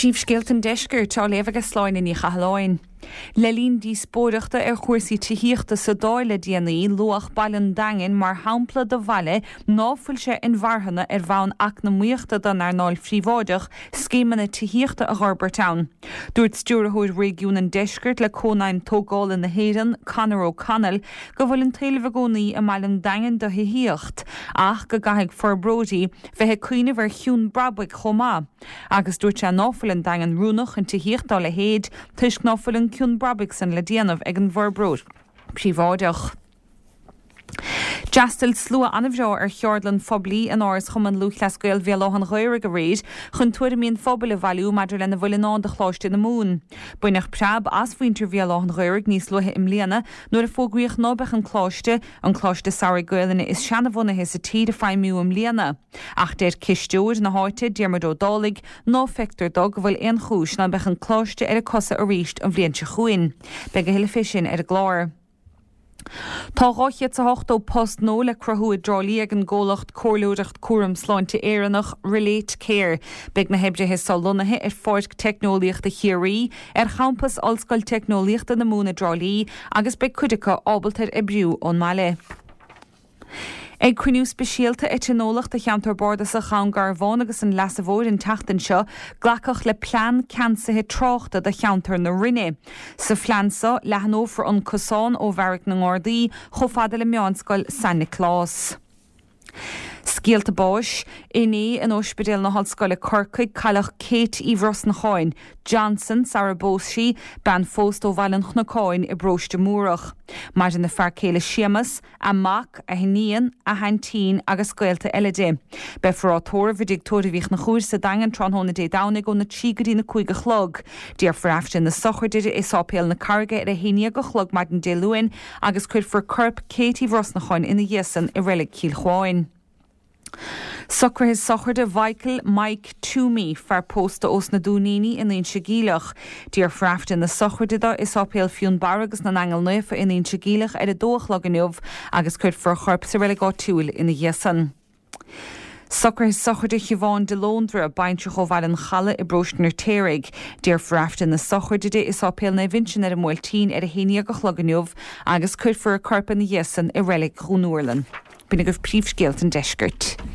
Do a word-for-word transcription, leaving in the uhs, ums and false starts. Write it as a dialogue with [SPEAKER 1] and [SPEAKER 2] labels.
[SPEAKER 1] Príomhscéalt an deisceir tá léamh agus sláin in chathláin. Le lín dí spóireachta ar chuirsaí tíochta sa dáile déanaí luach bailin daingin mar hampla do bhaile náfuil sé in bharthanna ar bhain ach na muochta don ar náil phríomháideach scéimeanna tíochta a Harbourtown. Dúirt stúrathúir régiún an deiscirt le cónaim tógáil na héireann Conor O'Connell go bhfuil an taobh gcónaí a mailen daingin do híocht ach go gaithfidh forbróidí bheithe cuioineh ar chiún brabhaigh chomá. Agus dúirt sé náfuil an daingin rúnach an tíochtá le héad tuis náfuil an ciún brabhaigh san le déanamh ag an bhorbróid príomháideach. Jastal slua anamhseo ar cheordlan phoblí an áras chum an lúchlascail bhéalóchan ghaire go réid chun tuairimíon phobal a bhailiú maidir lena bhuileán de chláiste na mún. Buinech preab as faointear bhéalóchan ghaire níos luthe im léana nuair a fógraíoch nóbeh an chláiste an chláiste saoire gailina is seanna bhunathe sa tí de feimimiú im léana. Ach déir cisteúid na háite Diarmid O'Dálaigh nó fector dog bhfuil aon chúis na bech an chláiste ar a cosa a ríist an bhliainte chuin. Beg a hiile fisin ar a glár. Tá ráchiad sa hochtó post nó le cruthú drálí ag an ggólacht cóirlúireacht cuaram sláinte éireannach Relate Care. Beg na hebrethe salonathe ar fáid technoliaachta chiaí ar champas ollscoil technoliaachta na múna drálí agus be cuideacha ábaltar i briú ón Maile. Ag cuiniú speisialta etanolacht a cheantar bordas a chaun Garbhán agus an lasahóir in tachtan seo glacach le plán cansathe tráchta de cheantar na rinne. Sa flansa lehanófar an cosán ó bharach na ngordaí chofada le meánscoil Santa Claus. Scialta báis, iní an ospidéal na hallscoile Corcaigh cailleach Kate Ivros na Cháin, Johnson, Sarah Bósí, ban fóst ó bhailin na Cháin i bróiste múrach. Mar in na fearcéile Seamus, a Mac, a Hinían, a Hantín agus scoilta eile dé. Be forrátóir bhídig tóirhíoch na chúir sa daingan tronhóna dé dánig ó na tígadí na cuige chlog. Díar forafte na sochirdiide is ápéal na carga ar a héine go chlog mar den dé luin agus cuid for corp Kate Ivros na Cháin ina dhéasan i rilig Cílchláin. Sucre his sochirde Michael Mike Toomey far posta os na dúníní in ein sigílach. Díar fraft in na sochirdida is ápéal fiún baragus na angel nufa in ein sigílach ar a dóchlag inniuv agus cuid for chorp sa rilig á túil ina dhéasan. Sucre his sochirde Siobhan de Londra baintse go bhil an challe i brosnar térig. Díar fraft in na sochirdide is ápéal na vinsin ar a muiltín ar a héine go chloginiuv agus cuid for a corp in na dhéasan i rilig Grúnúirlan. Bína goh príomhscéalt an deiscirt.